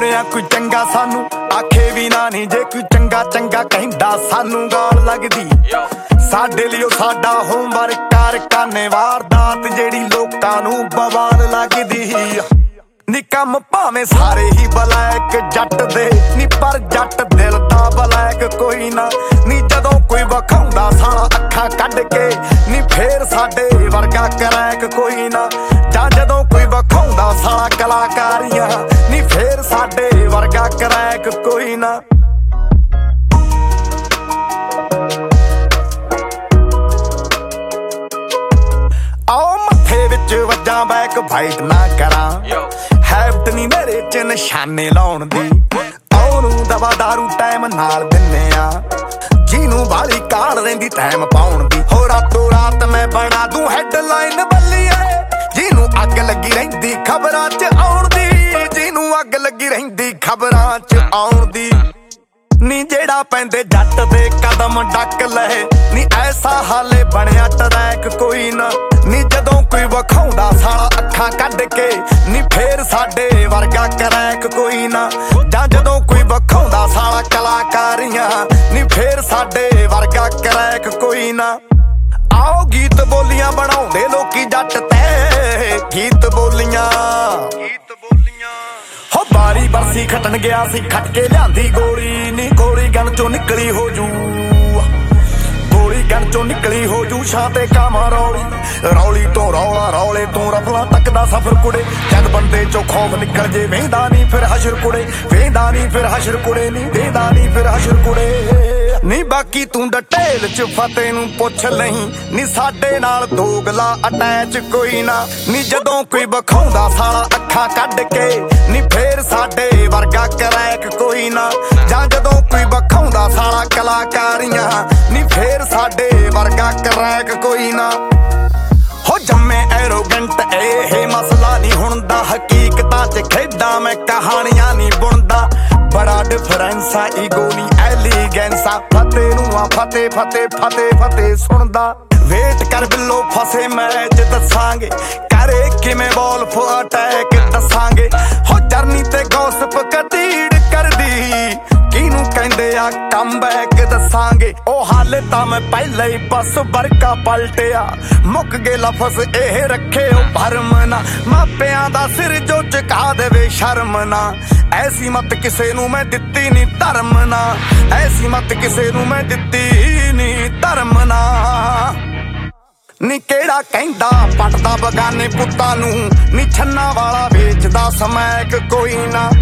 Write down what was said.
ਗੋਰਿਆਂ ਕੋਈ ਚੰਗਾ ਸਾਨੂੰ ਆਖੇ ਵੀ ਨਾ ਨੀ, ਜੇ ਕੋਈ ਚੰਗਾ ਚੰਗਾ ਕਹਿੰਦਾ ਸਾਨੂੰ ਗਾਲ ਲੱਗਦੀ। ਸਾਡੇ ਲਈ ਉਹ ਸਾਡਾ ਹੋਮਵਰਕ ਕਾਰਖਾਨੇ ਵਾਰਦਾਤ ਜਿਹੜੀ ਲੋਕਾਂ ਨੂੰ ਬਵਾਲ ਲੱਗਦੀ। ਨੀ ਕੰਮ ਭਾਵੇਂ ਸਾਰੇ ਹੀ ਬਲੈਕ ਜੱਟ ਦੇ ਨੀ, ਪਰ ਜੱਟ ਦਿਲ ਦਾ ਬਲੈਕ ਕੋਈ ਨਾ ਨੀ। ਜਦੋਂ ਕੋਈ ਵਿਖਾਉਂਦਾ ਸਾਲਾ ਅੱਖਾਂ ਕੱਢ ਕੇ ਨੀ, ਫੇਰ ਸਾਡੇ ਵਰਗਾ ਕਰੈਕ ਕੋਈ ਨਾ। ਜਾਂ ਜਦੋਂ ਕੋਈ ਵਿਖਾਉਂਦਾ ਸਾਲਾ ਕਲਾਕਾਰੀਆਂ ਨੀ, ਫੇਰ ਸਾਡੇ ਵਰਗਾ ਕਰੈਕ ਕੋਈ ਨਾ। ਆਓ ਮੱਥੇ ਵਿੱਚ ਵੱਜਾਂ ਬੈਕ ਫਾਈਟ ਨਾ ਕਰਾਂ, ਹੈਬਟ ਨੀ ਮੇਰੇ ਚ ਨਿਸ਼ਾਨੇ ਲਾਉਣ ਦੀ। ਉਹਨੂੰ ਦਵਾ ਦਾਰੂ ਟਾਈਮ ਨਾਲ ਦਿੰਨੇ ਆ, ਜਿਹਨੂੰ ਬਾਲੀ ਕਾਲ ਰਹਿੰਦੀ ਟਾਈਮ ਪਾਉਣ ਦੀ। ਹੋ ਰਾਤੋਂ ਰਾਤ ਮੈਂ ਬਣਾ ਦੂੰ ਹੈਡਲਾਈਨ ਬੱਲੀਏ, ਜਿਹਨੂੰ ਅੱਗ ਲੱਗੀ ਰਹਿੰਦੀ ਖਬਰਾਂ ਚ ਆਉਣ ਦੀ। ਜਿਹਨੂੰ ਅੱਗ ਲੱਗੀ ਰਹਿੰਦੀ ਖਬਰਾਂ ਚ ਆਉਣ ਦੀ। ਨੀ ਜਿਹੜਾ ਪੈਂਦੇ ਜੱਟ ਦੇ ਕਦਮ ਡੱਕ ਲਏ ਨੀ, ਐਸਾ ਹਾਲੇ ਬਣਿਆ ਟਰੈਕ ਕੋਈ ਨਾ ਨੀ। ਜਦੋਂ ਕੋਈ ਵਿਖਾਉਂਦਾ ਸਾਲਾ ਅੱਖਾਂ ਕੱਢ ਕੇ ਨੀ, ਫੇਰ ਸਾਡੇ ਵਰਗਾ ਕਰੈਕ ਕੋਈ ਨਾ। ਜਾਂ ਜਦੋਂ ਕੋਈ ਵਿਖਾਉਂਦਾ ਸਾਲਾ ਕਲਾਕਾਰੀਆਂ ਨੀ, ਫੇਰ ਸਾਡੇ ਵਰਗਾ ਕਰੈਕ ਕੋਈ ਨਾ। ਆਓ ਗੀਤ ਬੋਲੀਆਂ ਬਣਾਉਂਦੇ ਲੋਕੀ ਜੱਟ ਤੇ, ਗੀਤ ਬੋਲੀਆਂ ਹੋ ਬਾਰੀ ਬਰਸੀ ਖਟਣ ਗਿਆ ਸੀ, ਖਟ ਕੇ ਲਿਆਂਦੀ ਗੋਲੀ ਨੀ। ਗੋਲੀ ਗਨ ਚੋਂ ਨਿਕਲੀ ਹੋ ਜੂ, ਗੋਲੀ ਗਨ ਚੋਂ ਨਿਕਲੀ ਹੋ ਜੂ ਛਾਂ ਤੇ ਕਾਵਾਂ ਰੌਲੀ। ਰੌਲੀ ਤੋਂ ਰੌਲਾ ਰੌਲੇ ਤੋਂ ਰਫਲਾਂ ਤੱਕ ਦਾ ਸਫ਼ਰ ਕੁੜੇ। ਜਦ ਬੰਦੇ ਚੋਂ ਖੌਫ ਨਿਕਲ ਜੇ ਵੇਂਦਾ ਨੀ ਫਿਰ ਹਸ਼ਰ ਕੁੜੇ, ਵੇਂਦਾ ਨੀ ਫਿਰ ਹਸ਼ਰ ਕੁੜੇ ਨੀ, ਵੇਂਦਾ ਨੀ ਫਿਰ ਹਸ਼ਰ ਕੁੜੇ ਨੀ। ਬਾਕੀ ਤੂੰ ਡਟੇਲ ਚ ਫਤਿਹ ਨੂੰ ਪੁੱਛ ਲਹੀਂ ਨੀ, ਸਾਡੇ ਨਾਲ ਦੋਗਲਾ ਅਟੈਚ ਕੋਈ ਨਾ ਨੀ। ਜਦੋਂ ਕੋਈ ਵਿਖਾਉਂਦਾ ਸਾਲਾ ਅੱਖਾਂ ਕੱਢ ਕੇ ਨੀ, ਫੇਰ ਸਾਡੇ ਵਰਗਾ ਕਰੈਕ ਕੋਈ ਨਾ। ਜਾਂ ਜਦੋਂ ਕੋਈ ਵਿਖਾਉਂਦਾ ਸਾਲਾ ਕਲਾਕਾਰੀਆਂ ਨੀ, ਫੇਰ ਸਾਡੇ ਵਰਗਾ ਕਰੈਕ ਕੋਈ ਨਾ। ਹੋ ਜੰਮੇ ਐਰੋਗੈਂਟ ਇਹ ਮਸਲਾ ਨਹੀਂ ਹੁਣ ਦਾ, ਹਕੀਕਤਾਂ ਚ ਖੇਡਾਂ ਮੈਂ ਕਹਾਣੀਆਂ ਨਹੀਂ ਬੁਣਦਾ। ਬੜਾ ਡਿਫਰੈਂਸ ਆ ਈਗੋ ਨੀ ਐਲੀਗੈਂਸ ਆ, ਫਤਿਹ ਨੂੰ ਆ ਫਤਿਹ ਫਤਿਹ ਫਤਿਹ ਫਤਿਹ ਸੁਣਦਾ। ਵੇਟ ਕਰ ਬਿੱਲੋ ਫਸੇ ਮੈਚ ਦੱਸਾਂਗੇ, ਕਰੇ ਕਿਵੇਂ ਵੋਲਫ ਅਟੈਕ ਦੱਸਾਂਗੇ। ਹੋ ਜਰਨੀ ਤੇ ਗੌਸਪ ਕਤੀੜ ਕਰਦੀ, ਕਿਹਨੂੰ ਕਹਿੰਦੇ ਆ ਕਮਬੈਕ ਦੱਸਾਂਗੇ। ਉਹ ਹਾਲੇ ਤਾਂ ਮੈਂ ਪਹਿਲਾਂ ਹੀ ਬਸ ਵਰਕਾ ਪਲਟਿਆ, ਮੁੱਕ ਗਏ ਲਫ਼ਜ਼ ਇਹ ਰੱਖੇ ਉਹ ਭਰਮ ਨਾ। ਮਾਪਿਆਂ ਦਾ ਸਿਰ ਜੋ ਝੁਕਾ ਦੇਵੇ ਸ਼ਰਮ ਨਾ, ਐਸੀ ਮਤ ਕਿਸੇ ਨੂੰ ਮੈਂ ਦਿੱਤੀ ਨੀ ਧਰਮ ਨਾ। ਐਸੀ ਮਤ ਕਿਸੇ ਨੂੰ ਮੈਂ ਦਿੱਤੀ ਨੀ ਧਰਮ ਨਾ। ਨੀ ਕਿਹੜਾ ਕਹਿੰਦਾ ਪਟਦਾ ਬਗਾਨੇ ਪੁੱਤਾਂ ਨੂੰ ਨੀ, ਛੰਨਾ ਵਾਲਾ ਵੇਚਦਾ ਸਮੈਕ ਕੋਈ ਨਾ।